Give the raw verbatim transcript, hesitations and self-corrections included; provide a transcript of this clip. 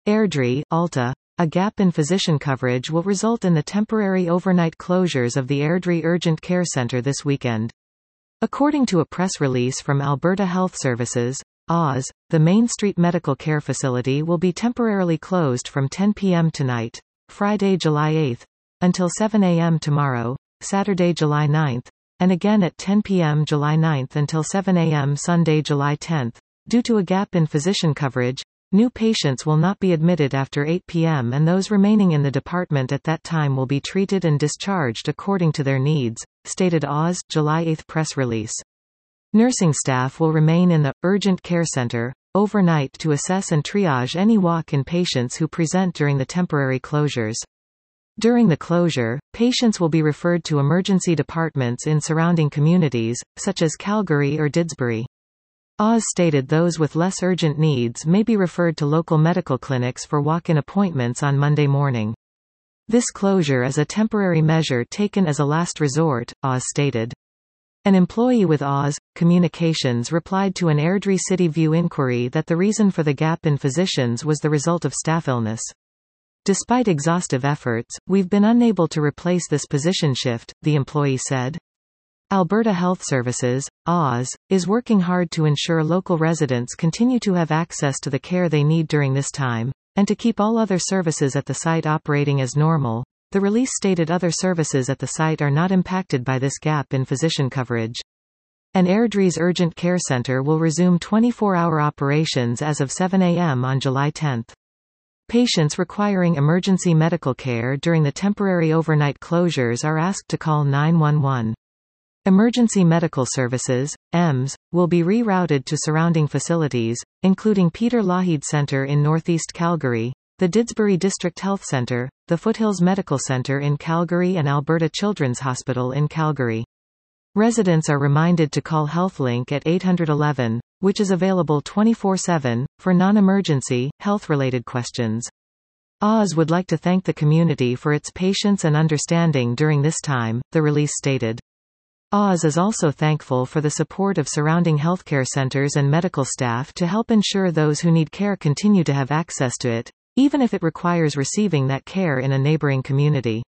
Airdrie, Alta. A gap in physician coverage will result in the temporary overnight closures of the Airdrie Urgent Care Centre this weekend. According to a press release from Alberta Health Services, A S, the Main Street Medical Care Facility will be temporarily closed from ten p m tonight, Friday, July eighth, until seven a m tomorrow, Saturday, July ninth, and again at ten p m July ninth until seven a m Sunday, July tenth. Due to a gap in physician coverage, new patients will not be admitted after eight p m and those remaining in the department at that time will be treated and discharged according to their needs, stated A S, July eighth press release. Nursing staff will remain in the Urgent Care Centre overnight to assess and triage any walk-in patients who present during the temporary closures. During the closure, patients will be referred to emergency departments in surrounding communities, such as Calgary or Didsbury. A S stated those with less urgent needs may be referred to local medical clinics for walk-in appointments on Monday morning. This closure is a temporary measure taken as a last resort, A S stated. An employee with A S Communications replied to an Airdrie City View inquiry that the reason for the gap in physicians was the result of staff illness. Despite exhaustive efforts, we've been unable to replace this position shift, the employee said. Alberta Health Services, A S, is working hard to ensure local residents continue to have access to the care they need during this time, and to keep all other services at the site operating as normal. The release stated other services at the site are not impacted by this gap in physician coverage. And Airdrie's Urgent Care Centre will resume twenty-four hour operations as of seven a m on July tenth. Patients requiring emergency medical care during the temporary overnight closures are asked to call nine one one. Emergency Medical Services, E M S, will be rerouted to surrounding facilities, including Peter Lougheed Centre in northeast Calgary, the Didsbury District Health Centre, the Foothills Medical Centre in Calgary and Alberta Children's Hospital in Calgary. Residents are reminded to call HealthLink at eight one one, which is available twenty-four seven, for non-emergency, health-related questions. A S would like to thank the community for its patience and understanding during this time, the release stated. A S is also thankful for the support of surrounding healthcare centers and medical staff to help ensure those who need care continue to have access to it, even if it requires receiving that care in a neighboring community.